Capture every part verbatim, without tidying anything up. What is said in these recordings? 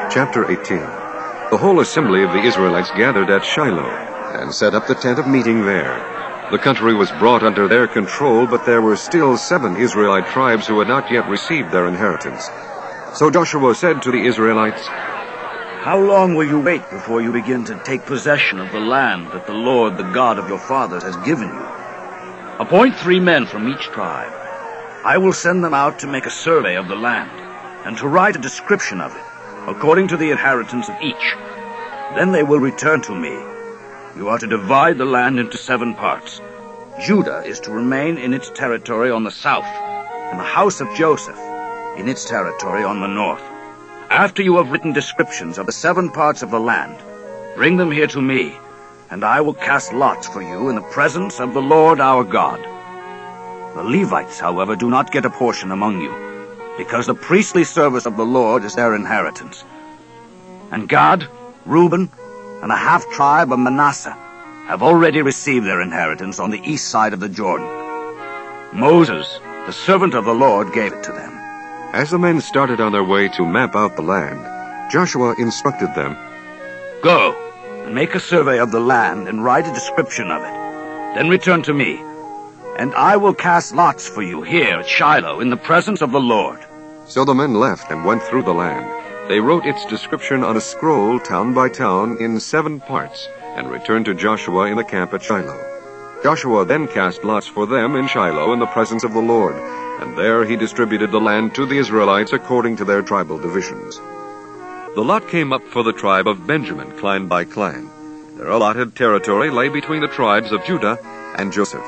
Chapter eighteen. The whole assembly of the Israelites gathered at Shiloh, and set up the tent of meeting there. The country was brought under their control, but there were still seven Israelite tribes who had not yet received their inheritance. So Joshua said to the Israelites, "How long will you wait before you begin to take possession of the land that the Lord, the God of your fathers, has given you? Appoint three men from each tribe. I will send them out to make a survey of the land, and to write a description of it, according to the inheritance of each. Then they will return to me. You are to divide the land into seven parts. Judah is to remain in its territory on the south, and the house of Joseph in its territory on the north. After you have written descriptions of the seven parts of the land, bring them here to me, and I will cast lots for you in the presence of the Lord our God. The Levites, however, do not get a portion among you, because the priestly service of the Lord is their inheritance. And Gad, Reuben, and a half-tribe of Manasseh have already received their inheritance on the east side of the Jordan. Moses, the servant of the Lord, gave it to them." As the men started on their way to map out the land, Joshua instructed them, "Go and make a survey of the land and write a description of it. Then return to me, and I will cast lots for you here at Shiloh in the presence of the Lord." So the men left and went through the land. They wrote its description on a scroll, town by town, in seven parts, and returned to Joshua in the camp at Shiloh. Joshua then cast lots for them in Shiloh in the presence of the Lord, and there he distributed the land to the Israelites according to their tribal divisions. The lot came up for the tribe of Benjamin, clan by clan. Their allotted territory lay between the tribes of Judah and Joseph.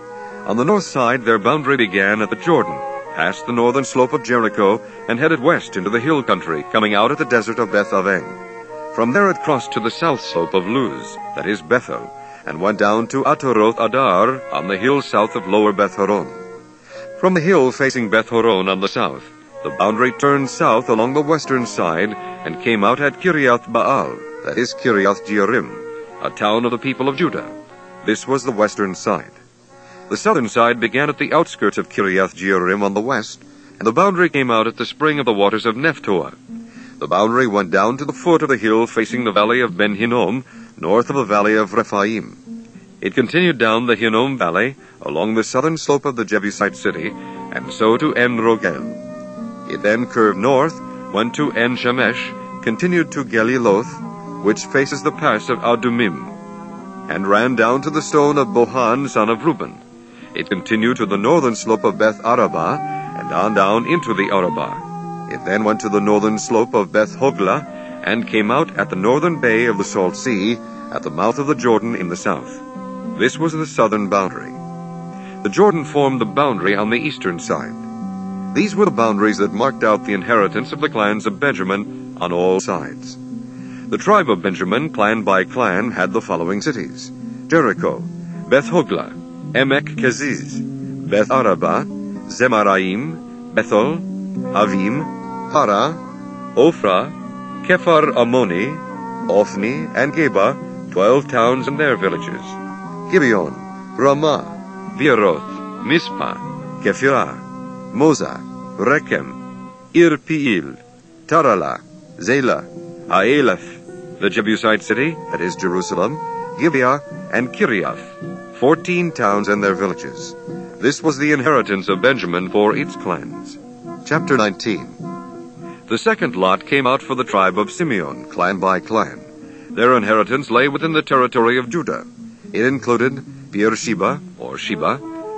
On the north side, their boundary began at the Jordan, passed the northern slope of Jericho, and headed west into the hill country, coming out at the desert of Beth-aven. From there it crossed to the south slope of Luz, that is Bethel, and went down to Ataroth Adar on the hill south of lower Beth-horon. From the hill facing Beth-horon on the south, the boundary turned south along the western side and came out at Kiriath Baal, that is Kiriath Jearim, a town of the people of Judah. This was the western side. The southern side began at the outskirts of Kiriath Jearim on the west, and the boundary came out at the spring of the waters of Nephtoah. The boundary went down to the foot of the hill facing the valley of Ben Hinnom, north of the valley of Rephaim. It continued down the Hinnom valley, along the southern slope of the Jebusite city, and so to En-Rogel. It then curved north, went to En-Shemesh, continued to Geliloth, which faces the pass of Adumim, and ran down to the stone of Bohan, son of Reuben. It continued to the northern slope of Beth-Arabah, and on down into the Arabah. It then went to the northern slope of Beth-Hoglah, and came out at the northern bay of the Salt Sea, at the mouth of the Jordan in the south. This was the southern boundary. The Jordan formed the boundary on the eastern side. These were the boundaries that marked out the inheritance of the clans of Benjamin on all sides. The tribe of Benjamin, clan by clan, had the following cities: Jericho, Beth-Hoglah, Emek-Keziz, Beth-Arabah, Zemaraim, Bethel, Avim, Para, Ophrah, Kephar Ammoni, Othni, and Geba, twelve towns and their villages. Gibeon, Ramah, Beeroth, Mizpah, Kephirah, Moza, Rechem, Ir-Pi'il, Tarala, Zela, Aeleth, the Jebusite city, that is Jerusalem, Gibeah, and Kiriath, fourteen towns and their villages. This was the inheritance of Benjamin for its clans. Chapter nineteen. The second lot came out for the tribe of Simeon, clan by clan. Their inheritance lay within the territory of Judah. It included Beersheba, or Sheba,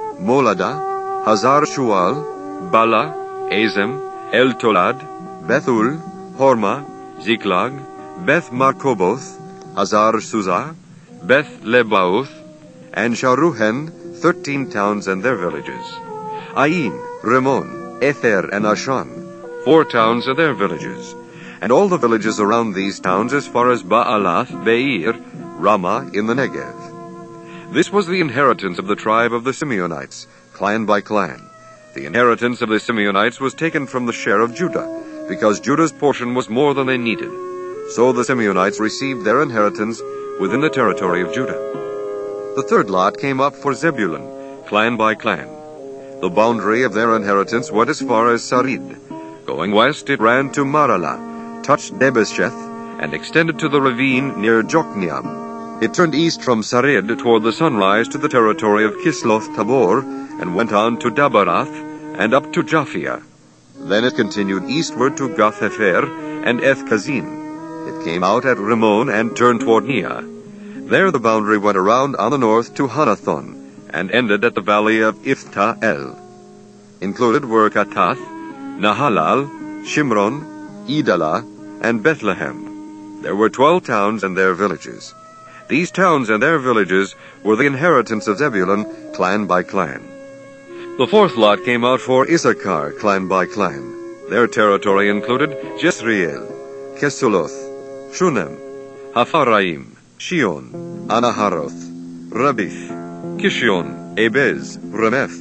Moladah, Hazar-Shual, Bala, Azem, El-Tolad, Bethul, Hormah, Ziklag, Beth-Markoboth, Hazar-Suzah, Beth-Lebaoth, and Sharuhen, thirteen towns and their villages. Ain, Rimmon, Ether, and Ashan, four towns and their villages, and all the villages around these towns as far as Baalath, Beir, Ramah in the Negev. This was the inheritance of the tribe of the Simeonites, clan by clan. The inheritance of the Simeonites was taken from the share of Judah, because Judah's portion was more than they needed. So the Simeonites received their inheritance within the territory of Judah. The third lot came up for Zebulun, clan by clan. The boundary of their inheritance went as far as Sarid. Going west, it ran to Maralah, touched Debesheth, and extended to the ravine near Jokneam. It turned east from Sarid toward the sunrise to the territory of Kisloth Tabor, and went on to Dabarath, and up to Japhia. Then it continued eastward to Gath-Hefer and Eth-Kazin. It came out at Rimmon and turned toward Neah. There the boundary went around on the north to Hanathon, and ended at the valley of Iphta-El. Included were Katath, Nahalal, Shimron, Idalah, and Bethlehem. There were twelve towns and their villages. These towns and their villages were the inheritance of Zebulun, clan by clan. The fourth lot came out for Issachar, clan by clan. Their territory included Jezreel, Kesuloth, Shunem, Hapharaim, Shion, Anaharoth, Rabith, Kishion, Ebez, Remeth,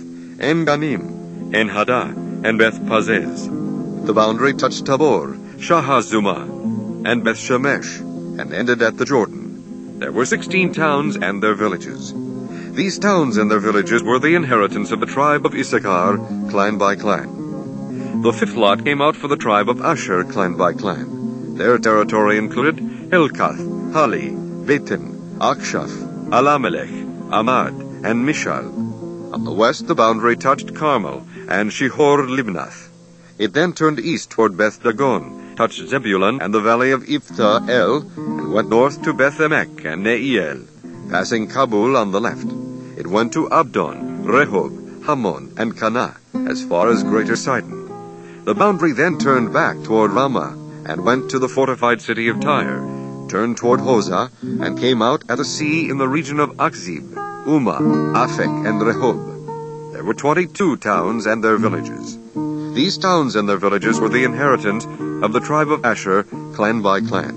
En-Ganim, En-Hadah, and Beth-Pazez. The boundary touched Tabor, Shahazumah, and Beth-Shemesh, and ended at the Jordan. There were sixteen towns and their villages. These towns and their villages were the inheritance of the tribe of Issachar, clan by clan. The fifth lot came out for the tribe of Asher, clan by clan. Their territory included Helkath, Hali, Betin, Akshaph, Alamelech, Amad, and Mishal. On the west the boundary touched Carmel and Shihor-Libnath. It then turned east toward Beth-Dagon, touched Zebulun and the valley of Iphta-El, and went north to Beth-Emek and Neiel, passing Kabul on the left. It went to Abdon, Rehob, Hammon, and Kanah, as far as Greater Sidon. The boundary then turned back toward Ramah, and went to the fortified city of Tyre, turned toward Hosah, and came out at a sea in the region of Akzib, Umah, Aphek, and Rehob. There were twenty-two towns and their villages. These towns and their villages were the inheritance of the tribe of Asher, clan by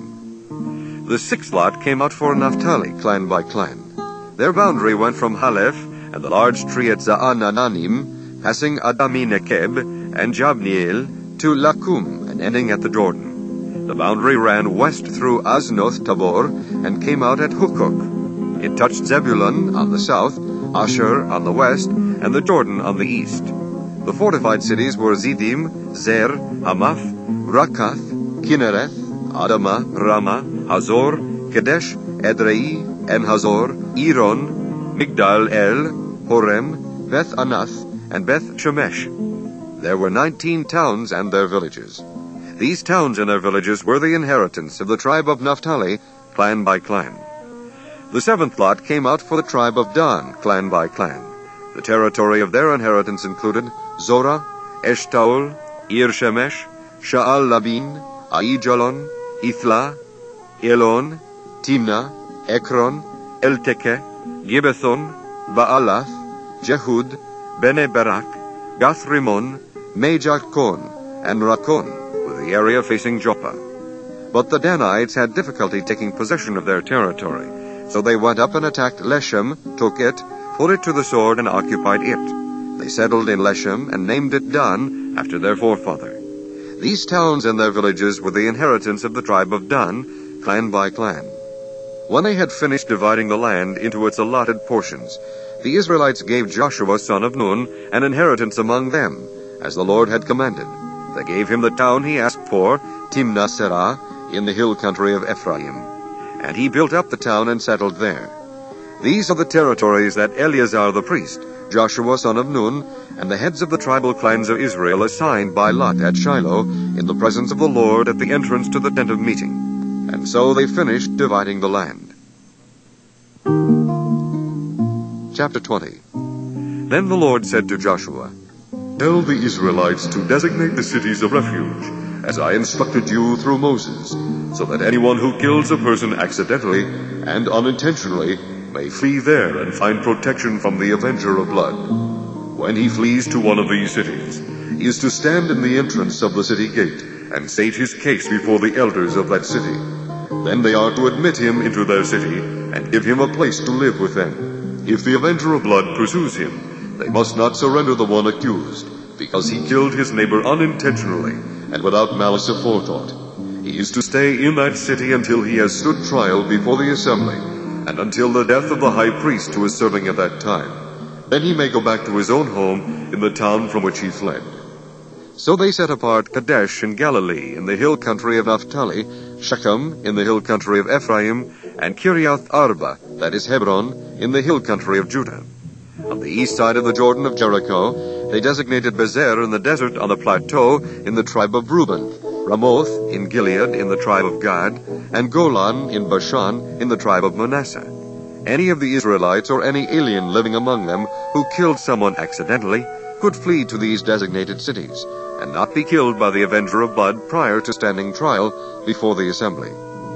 clan. The sixth lot came out for Naphtali, clan by clan. Their boundary went from Halef and the large tree at Za'anananim, passing Adami-Nekeb and Jabneel, to Lakum, and ending at the Jordan. The boundary ran west through Aznoth Tabor, and came out at Hukok. It touched Zebulun on the south, Asher on the west, and the Jordan on the east. The fortified cities were Zidim, Zer, Hamath, Rakath, Kinnereth, Adamah, Ramah, Hazor, Kedesh, Edrei, En-Hazor, Iron, Migdal-El, Horem, Beth-Anath, and Beth-Shemesh. There were nineteen towns and their villages. These towns and their villages were the inheritance of the tribe of Naphtali, clan by clan. The seventh lot came out for the tribe of Dan, clan by clan. The territory of their inheritance included Zorah, Eshtaol, Ir-Shemesh, Sha'al-Labin, Aijalon, Ithla, Elon, Timnah, Ekron, Eltekeh, Gibbethon, Baalath, Jehud, Bene-Berak, Gath-Rimmon, Mejakon, and Rakon, with the area facing Joppa. But the Danites had difficulty taking possession of their territory, so they went up and attacked Leshem, took it, put it to the sword, and occupied it. They settled in Leshem and named it Dan, after their forefather. These towns and their villages were the inheritance of the tribe of Dan, clan by clan. When they had finished dividing the land into its allotted portions, the Israelites gave Joshua son of Nun an inheritance among them, as the Lord had commanded. They gave him the town he asked for, Timnath-Serah, in the hill country of Ephraim. And he built up the town and settled there. These are the territories that Eleazar the priest, Joshua son of Nun, and the heads of the tribal clans of Israel assigned by lot at Shiloh, in the presence of the Lord at the entrance to the tent of meeting. And so they finished dividing the land. Chapter twenty. Then the Lord said to Joshua, "Tell the Israelites to designate the cities of refuge, as I instructed you through Moses, so that anyone who kills a person accidentally and unintentionally may flee there and find protection from the avenger of blood. When he flees to one of these cities, he is to stand in the entrance of the city gate and state his case before the elders of that city. Then they are to admit him into their city and give him a place to live with them. If the avenger of blood pursues him, they must not surrender the one accused, because he killed his neighbor unintentionally and without malice aforethought. He is to stay in that city until he has stood trial before the assembly, and until the death of the high priest who is serving at that time. Then he may go back to his own home in the town from which he fled. So they set apart Kadesh in Galilee, in the hill country of Naphtali, Shechem in the hill country of Ephraim, and Kiriath Arba, that is Hebron, in the hill country of Judah. On the east side of the Jordan of Jericho, they designated Bezer in the desert on the plateau in the tribe of Reuben, Ramoth in Gilead in the tribe of Gad, and Golan in Bashan in the tribe of Manasseh. Any of the Israelites or any alien living among them who killed someone accidentally could flee to these designated cities, and not be killed by the avenger of blood prior to standing trial before the assembly.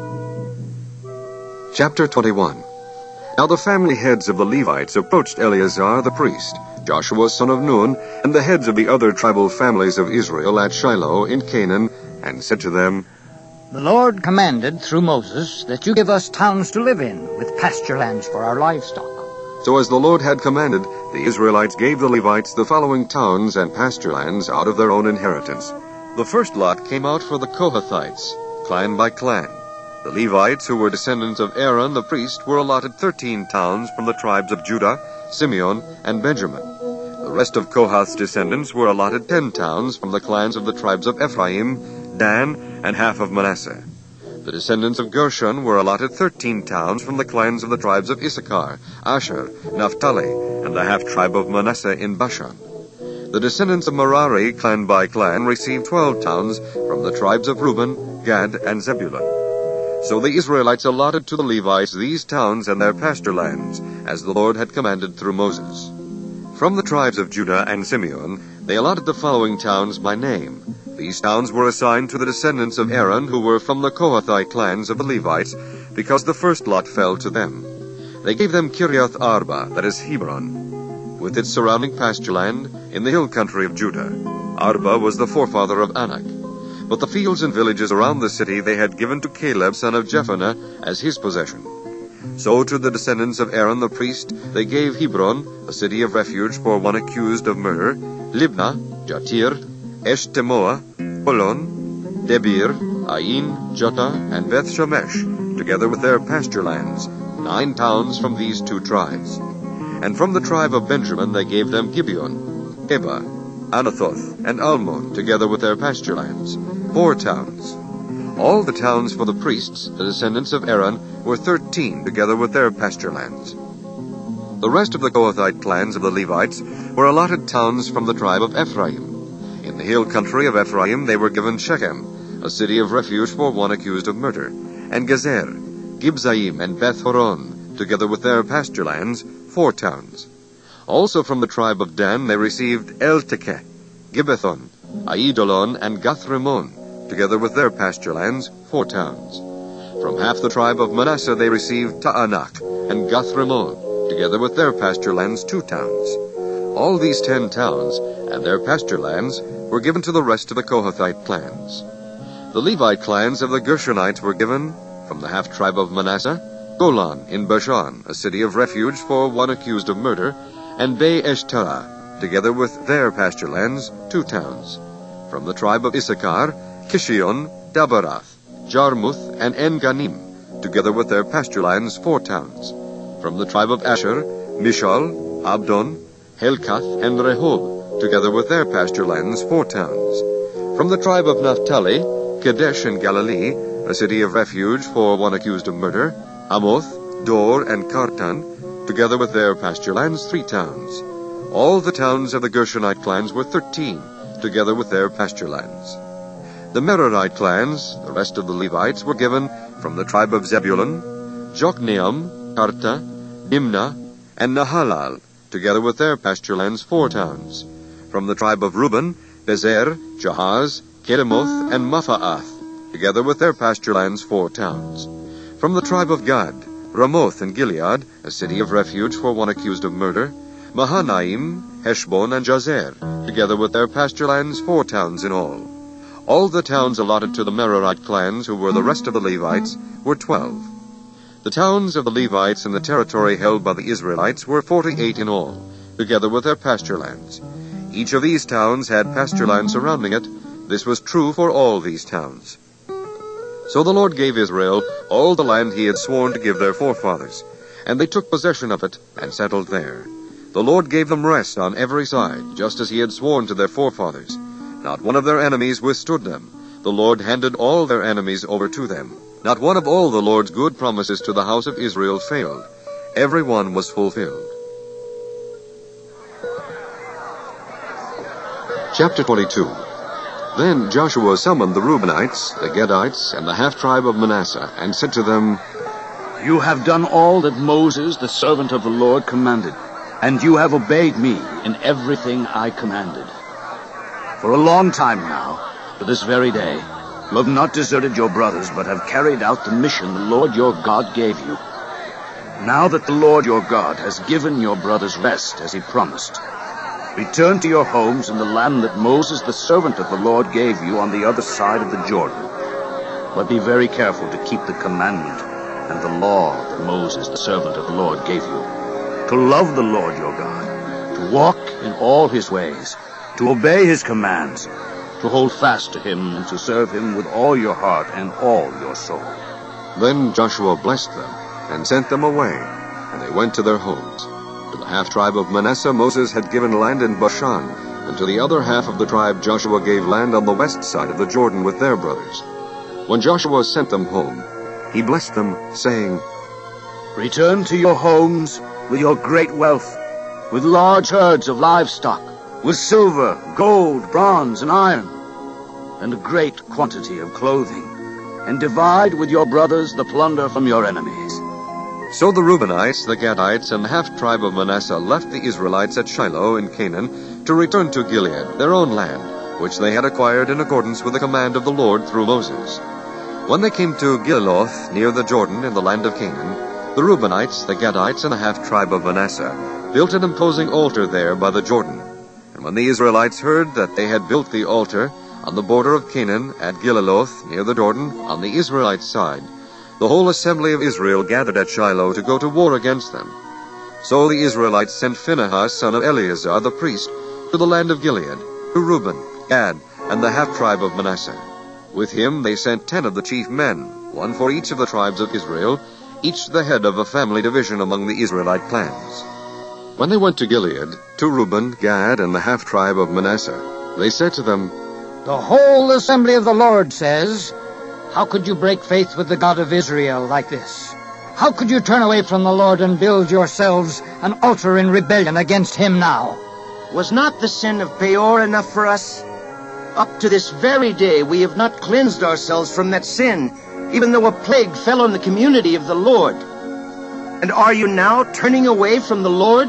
Chapter twenty-one. Now the family heads of the Levites approached Eleazar the priest, Joshua son of Nun, and the heads of the other tribal families of Israel at Shiloh in Canaan, and said to them, The Lord commanded through Moses that you give us towns to live in, with pasture lands for our livestock. So as the Lord had commanded, the Israelites gave the Levites the following towns and pasture lands out of their own inheritance. The first lot came out for the Kohathites, clan by clan. The Levites, who were descendants of Aaron the priest, were allotted thirteen towns from the tribes of Judah, Simeon, and Benjamin. The rest of Kohath's descendants were allotted ten towns from the clans of the tribes of Ephraim, Dan, and half of Manasseh. The descendants of Gershon were allotted thirteen towns from the clans of the tribes of Issachar, Asher, Naphtali, and the half-tribe of Manasseh in Bashan. The descendants of Merari, clan by clan, received twelve towns from the tribes of Reuben, Gad, and Zebulun. So the Israelites allotted to the Levites these towns and their pasture lands, as the Lord had commanded through Moses. From the tribes of Judah and Simeon, they allotted the following towns by name. These towns were assigned to the descendants of Aaron, who were from the Kohathite clans of the Levites, because the first lot fell to them. They gave them Kiriath Arba, that is Hebron, with its surrounding pasture land in the hill country of Judah. Arba was the forefather of Anak. But the fields and villages around the city they had given to Caleb son of Jephunneh as his possession. So to the descendants of Aaron the priest they gave Hebron, a city of refuge for one accused of murder, Libnah, Jatir, Eshtemoa, Holon, Debir, Ain, Jota, and Beth Shemesh, together with their pasture lands, nine towns from these two tribes. And from the tribe of Benjamin they gave them Gibeon, Eba, Anathoth, and Almon, together with their pasture lands, four towns. All the towns for the priests, the descendants of Aaron, were thirteen, together with their pasture lands. The rest of the Kohathite clans of the Levites were allotted towns from the tribe of Ephraim. In the hill country of Ephraim they were given Shechem, a city of refuge for one accused of murder, and Gezer, Gibzaim, and Beth Horon, together with their pasture lands, four towns. Also from the tribe of Dan they received Eltekeh, Gibbethon, Aidolon, and Gath-Rimmon, together with their pasture lands, four towns. From half the tribe of Manasseh they received Ta'anak and Gath-Rimmon, together with their pasture lands, two towns. All these ten towns and their pasture lands were given to the rest of the Kohathite clans. The Levite clans of the Gershonites were given, from the half-tribe of Manasseh, Golan in Bashan, a city of refuge for one accused of murder, and Be-Eshtera, together with their pasture lands, two towns. From the tribe of Issachar, Kishion, Dabarath, Jarmuth, and En-Ganim, together with their pasture lands, four towns. From the tribe of Asher, Mishal, Abdon, Helkath, and Rehob, together with their pasture lands, four towns. From the tribe of Naphtali, Kadesh in Galilee, a city of refuge for one accused of murder, Amoth, Dor, and Kartan, together with their pasture lands, three towns. All the towns of the Gershonite clans were thirteen, together with their pasture lands. The Merarite clans, the rest of the Levites, were given from the tribe of Zebulun, Jokneam, Karta, Dimnah, and Nahalal, together with their pasture lands, four towns. From the tribe of Reuben, Bezer, Jahaz, Kedemoth, and Maphaath, together with their pasture lands, four towns. From the tribe of Gad, Ramoth in Gilead, a city of refuge for one accused of murder, Mahanaim, Heshbon, and Jazer, together with their pasture lands, four towns in all. All the towns allotted to the Merarite clans, who were the rest of the Levites, were twelve. The towns of the Levites in the territory held by the Israelites were forty-eight in all, together with their pasture lands. Each of these towns had pasture land surrounding it. This was true for all these towns. So the Lord gave Israel all the land he had sworn to give their forefathers, and they took possession of it and settled there. The Lord gave them rest on every side, just as he had sworn to their forefathers. Not one of their enemies withstood them. The Lord handed all their enemies over to them. Not one of all the Lord's good promises to the house of Israel failed. Every one was fulfilled. Chapter twenty-two. Then Joshua summoned the Reubenites, the Gadites, and the half-tribe of Manasseh, and said to them, You have done all that Moses, the servant of the Lord, commanded, and you have obeyed me in everything I commanded. For a long time now, to this very day, you have not deserted your brothers, but have carried out the mission the Lord your God gave you. Now that the Lord your God has given your brothers rest, as he promised, return to your homes in the land that Moses, the servant of the Lord, gave you on the other side of the Jordan. But be very careful to keep the commandment and the law that Moses, the servant of the Lord, gave you, to love the Lord your God, to walk in all his ways, to obey his commands, to hold fast to him and to serve him with all your heart and all your soul. Then Joshua blessed them and sent them away, and they went to their homes. To the half-tribe of Manasseh Moses had given land in Bashan, and to the other half of the tribe Joshua gave land on the west side of the Jordan with their brothers. When Joshua sent them home, he blessed them, saying, Return to your homes with your great wealth, with large herds of livestock, with silver, gold, bronze, and iron, and a great quantity of clothing, and divide with your brothers the plunder from your enemies. So the Reubenites, the Gadites, and the half-tribe of Manasseh left the Israelites at Shiloh in Canaan to return to Gilead, their own land, which they had acquired in accordance with the command of the Lord through Moses. When they came to Gililoth, near the Jordan in the land of Canaan, the Reubenites, the Gadites, and the half-tribe of Manasseh built an imposing altar there by the Jordan. And when the Israelites heard that they had built the altar on the border of Canaan at Gililoth, near the Jordan, on the Israelite side, the whole assembly of Israel gathered at Shiloh to go to war against them. So the Israelites sent Phinehas, son of Eleazar, the priest, to the land of Gilead, to Reuben, Gad, and the half-tribe of Manasseh. With him they sent ten of the chief men, one for each of the tribes of Israel, each the head of a family division among the Israelite clans. When they went to Gilead, to Reuben, Gad, and the half-tribe of Manasseh, they said to them, The whole assembly of the Lord says, How could you break faith with the God of Israel like this? How could you turn away from the Lord and build yourselves an altar in rebellion against him now? Was not the sin of Peor enough for us? Up to this very day we have not cleansed ourselves from that sin, even though a plague fell on the community of the Lord. And are you now turning away from the Lord?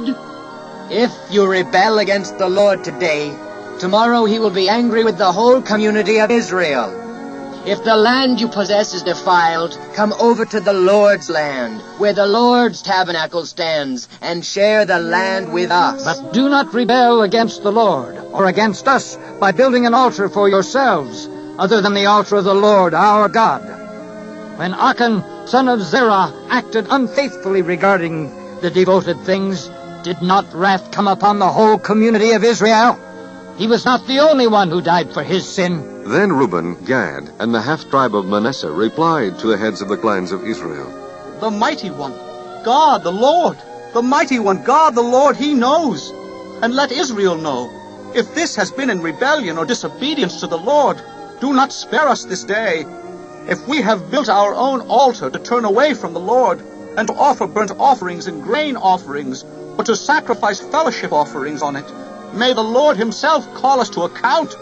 If you rebel against the Lord today, tomorrow he will be angry with the whole community of Israel. If the land you possess is defiled, come over to the Lord's land, where the Lord's tabernacle stands, and share the land with us. But do not rebel against the Lord, or against us, by building an altar for yourselves, other than the altar of the Lord our God. When Achan, son of Zerah, acted unfaithfully regarding the devoted things, did not wrath come upon the whole community of Israel? He was not the only one who died for his sin. Then Reuben, Gad, and the half-tribe of Manasseh replied to the heads of the clans of Israel, The mighty one, God the Lord, the mighty one, God the Lord, he knows. And let Israel know, if this has been in rebellion or disobedience to the Lord, do not spare us this day. If we have built our own altar to turn away from the Lord, and to offer burnt offerings and grain offerings, or to sacrifice fellowship offerings on it, may the Lord himself call us to account.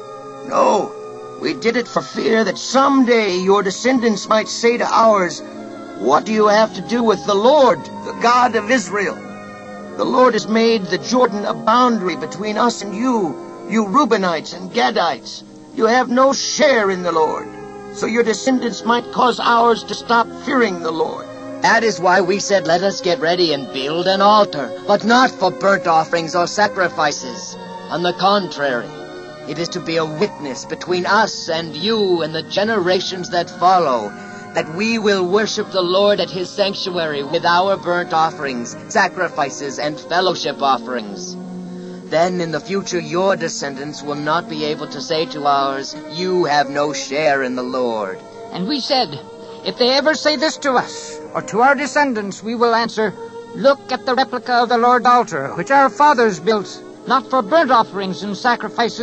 No, we did it for fear that someday your descendants might say to ours, What do you have to do with the Lord, the God of Israel? The Lord has made the Jordan a boundary between us and you, you Reubenites and Gadites. You have no share in the Lord, so your descendants might cause ours to stop fearing the Lord. That is why we said, Let us get ready and build an altar, but not for burnt offerings or sacrifices. On the contrary, it is to be a witness between us and you and the generations that follow, that we will worship the Lord at his sanctuary with our burnt offerings, sacrifices, and fellowship offerings. Then in the future your descendants will not be able to say to ours, You have no share in the Lord. And we said, If they ever say this to us, or to our descendants, we will answer, Look at the replica of the Lord's altar, which our fathers built, not for burnt offerings and sacrifices,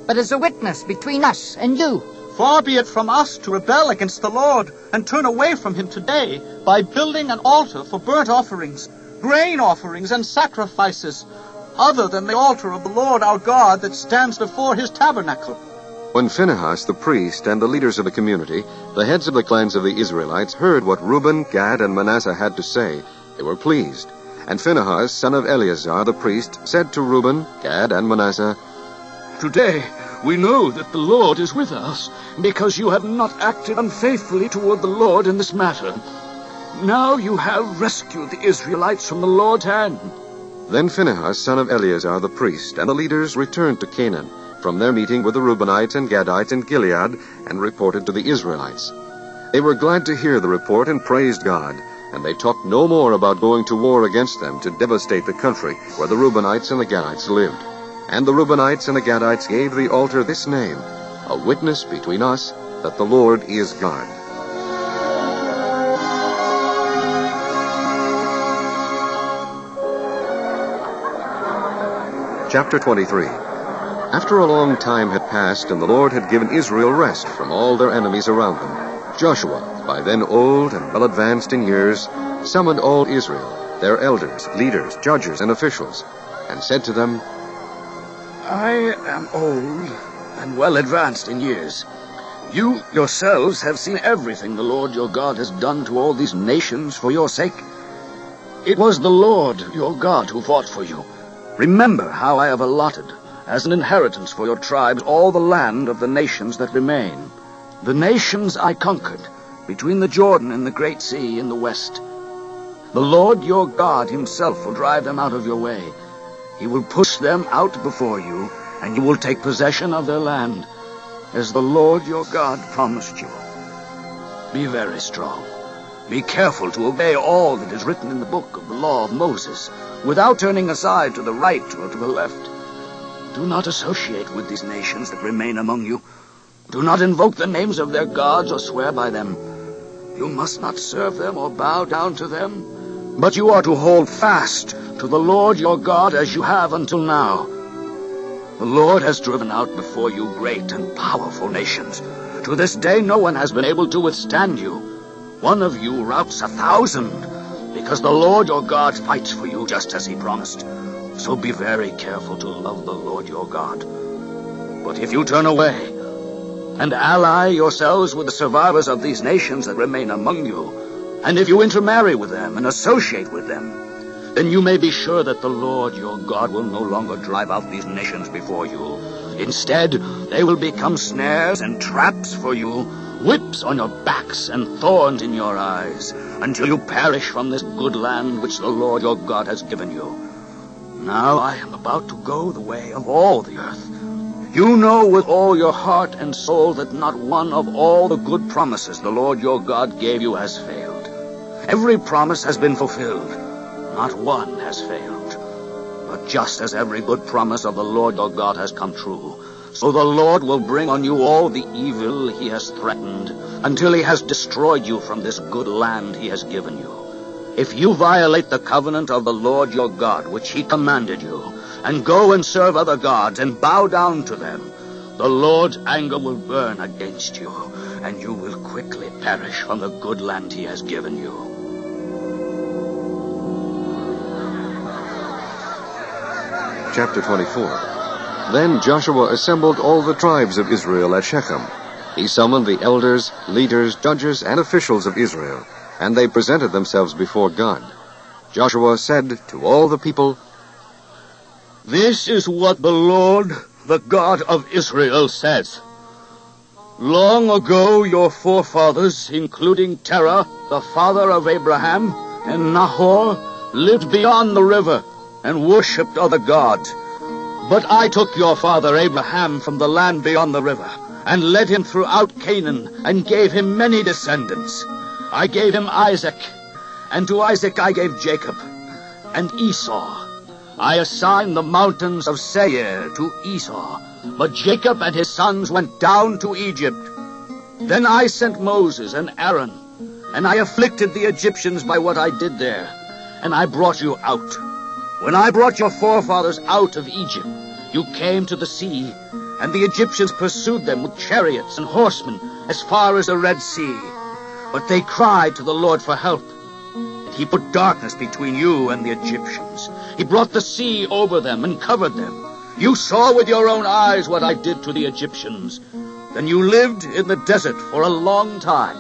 but as a witness between us and you. Far be it from us to rebel against the Lord and turn away from him today by building an altar for burnt offerings, grain offerings, and sacrifices, other than the altar of the Lord our God that stands before his tabernacle. When Phinehas the priest and the leaders of the community, the heads of the clans of the Israelites, heard what Reuben, Gad, and Manasseh had to say, they were pleased. And Phinehas, son of Eleazar the priest, said to Reuben, Gad, and Manasseh, Today we know that the Lord is with us, because you have not acted unfaithfully toward the Lord in this matter. Now you have rescued the Israelites from the Lord's hand. Then Phinehas, son of Eleazar the priest, and the leaders returned to Canaan from their meeting with the Reubenites and Gadites in Gilead, and reported to the Israelites. They were glad to hear the report and praised God, and they talked no more about going to war against them to devastate the country where the Reubenites and the Gadites lived. And the Reubenites and the Gadites gave the altar this name, a witness between us that the Lord is God. Chapter twenty-three. After a long time had passed, and the Lord had given Israel rest from all their enemies around them, Joshua, by then old and well advanced in years, summoned all Israel, their elders, leaders, judges, and officials, and said to them, I am old and well advanced in years. You yourselves have seen everything the Lord your God has done to all these nations for your sake. It was the Lord your God who fought for you. Remember how I have allotted as an inheritance for your tribes all the land of the nations that remain, the nations I conquered between the Jordan and the Great Sea in the west. The Lord your God himself will drive them out of your way. He will push them out before you, and you will take possession of their land, as the Lord your God promised you. Be very strong. Be careful to obey all that is written in the book of the law of Moses, without turning aside to the right or to the left. Do not associate with these nations that remain among you. Do not invoke the names of their gods or swear by them. You must not serve them or bow down to them, but you are to hold fast to the Lord your God as you have until now. The Lord has driven out before you great and powerful nations. To this day no one has been able to withstand you. One of you routs a thousand, because the Lord your God fights for you just as he promised. So be very careful to love the Lord your God. But if you turn away and ally yourselves with the survivors of these nations that remain among you, and if you intermarry with them and associate with them, then you may be sure that the Lord your God will no longer drive out these nations before you. Instead, they will become snares and traps for you, whips on your backs and thorns in your eyes, until you perish from this good land which the Lord your God has given you. Now I am about to go the way of all the earth. You know with all your heart and soul that not one of all the good promises the Lord your God gave you has failed. Every promise has been fulfilled. Not one has failed. But just as every good promise of the Lord your God has come true, so the Lord will bring on you all the evil he has threatened, until he has destroyed you from this good land he has given you. If you violate the covenant of the Lord your God, which he commanded you, and go and serve other gods and bow down to them, the Lord's anger will burn against you, and you will quickly perish from the good land he has given you. Chapter twenty-four. Then Joshua assembled all the tribes of Israel at Shechem. He summoned the elders, leaders, judges, and officials of Israel, and they presented themselves before God. Joshua said to all the people, This is what the Lord, the God of Israel, says. Long ago your forefathers, including Terah, the father of Abraham, and Nahor, lived beyond the river and worshipped other gods. But I took your father Abraham from the land beyond the river, and led him throughout Canaan, and gave him many descendants. I gave him Isaac, and to Isaac I gave Jacob, and Esau. I assigned the mountains of Seir to Esau, but Jacob and his sons went down to Egypt. Then I sent Moses and Aaron, and I afflicted the Egyptians by what I did there, and I brought you out. When I brought your forefathers out of Egypt, you came to the sea, and the Egyptians pursued them with chariots and horsemen as far as the Red Sea. But they cried to the Lord for help, and he put darkness between you and the Egyptians. He brought the sea over them and covered them. You saw with your own eyes what I did to the Egyptians. Then you lived in the desert for a long time.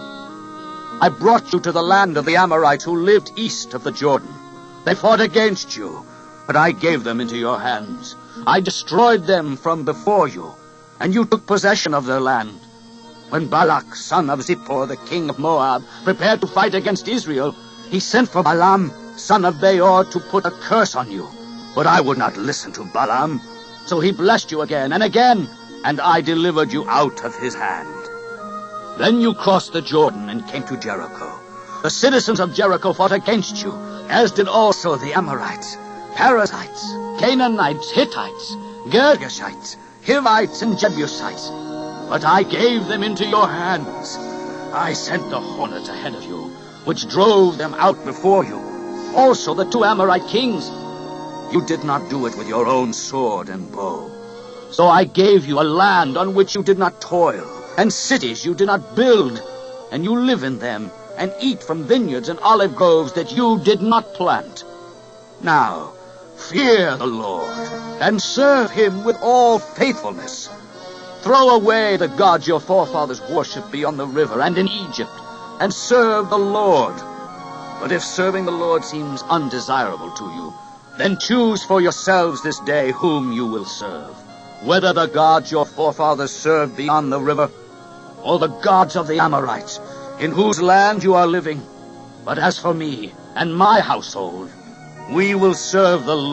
I brought you to the land of the Amorites who lived east of the Jordan. They fought against you, but I gave them into your hands. I destroyed them from before you, and you took possession of their land. When Balak, son of Zippor, the king of Moab, prepared to fight against Israel, he sent for Balaam, son of Beor, to put a curse on you. But I would not listen to Balaam. So he blessed you again and again, and I delivered you out of his hand. Then you crossed the Jordan and came to Jericho. The citizens of Jericho fought against you, as did also the Amorites, Perizzites, Canaanites, Hittites, Girgashites, Hivites, and Jebusites. But I gave them into your hands. I sent the hornet ahead of you, which drove them out before you. Also the two Amorite kings. You did not do it with your own sword and bow. So I gave you a land on which you did not toil, and cities you did not build, and you live in them, and eat from vineyards and olive groves that you did not plant. Now, fear the Lord, and serve him with all faithfulness. Throw away the gods your forefathers worshipped beyond the river and in Egypt, and serve the Lord. But if serving the Lord seems undesirable to you, then choose for yourselves this day whom you will serve, whether the gods your forefathers served beyond the river, or the gods of the Amorites, in whose land you are living. But as for me and my household, we will serve the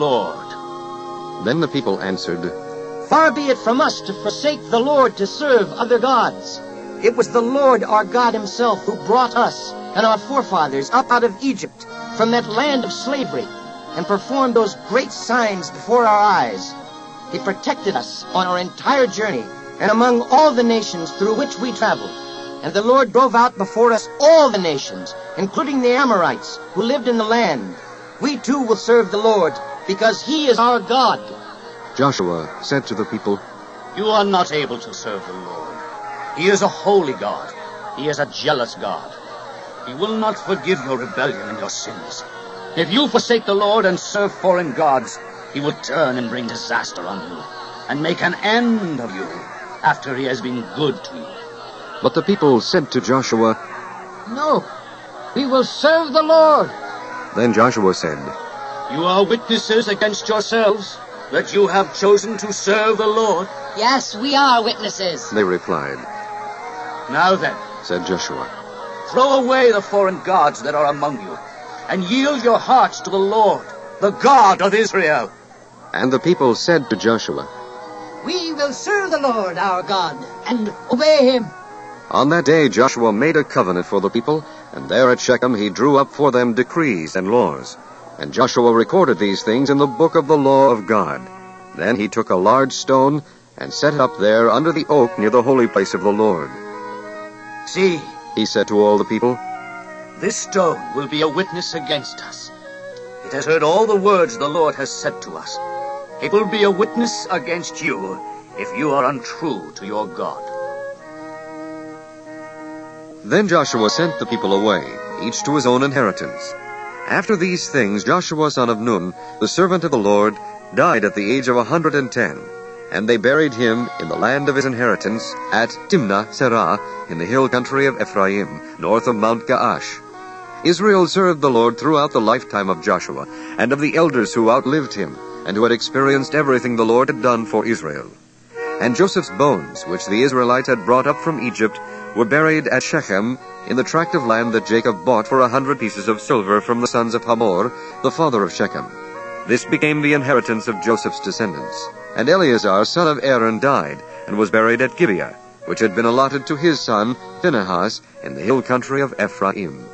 Lord. Then the people answered, Far be it from us to forsake the Lord to serve other gods. It was the Lord our God himself who brought us and our forefathers up out of Egypt, from that land of slavery, and performed those great signs before our eyes. He protected us on our entire journey and among all the nations through which we traveled. And the Lord drove out before us all the nations, including the Amorites who lived in the land. We too will serve the Lord, because he is our God. Joshua said to the people, You are not able to serve the Lord. He is a holy God. He is a jealous God. He will not forgive your rebellion and your sins. If you forsake the Lord and serve foreign gods, he will turn and bring disaster on you, and make an end of you after he has been good to you. But the people said to Joshua, No, we will serve the Lord. Then Joshua said, You are witnesses against yourselves that you have chosen to serve the Lord. Yes, we are witnesses. They replied. Now then, Said Joshua, throw away the foreign gods that are among you, and yield your hearts to the Lord, the God of Israel. And the people said to Joshua, We will serve the Lord our God and obey him. On that day Joshua made a covenant for the people, and there at Shechem he drew up for them decrees and laws. And Joshua recorded these things in the book of the law of God. Then he took a large stone and set it up there under the oak near the holy place of the Lord. See, He said to all the people, this stone will be a witness against us. It has heard all the words the Lord has said to us. It will be a witness against you if you are untrue to your God. Then Joshua sent the people away, each to his own inheritance. After these things Joshua son of Nun, the servant of the Lord, died at the age of a hundred and ten. And they buried him in the land of his inheritance at Timnah Serah in the hill country of Ephraim, north of Mount Gaash. Israel served the Lord throughout the lifetime of Joshua and of the elders who outlived him, and who had experienced everything the Lord had done for Israel. And Joseph's bones, which the Israelites had brought up from Egypt, were buried at Shechem in the tract of land that Jacob bought for a hundred pieces of silver from the sons of Hamor, the father of Shechem. This became the inheritance of Joseph's descendants. And Eleazar, son of Aaron, died, and was buried at Gibeah, which had been allotted to his son Phinehas in the hill country of Ephraim.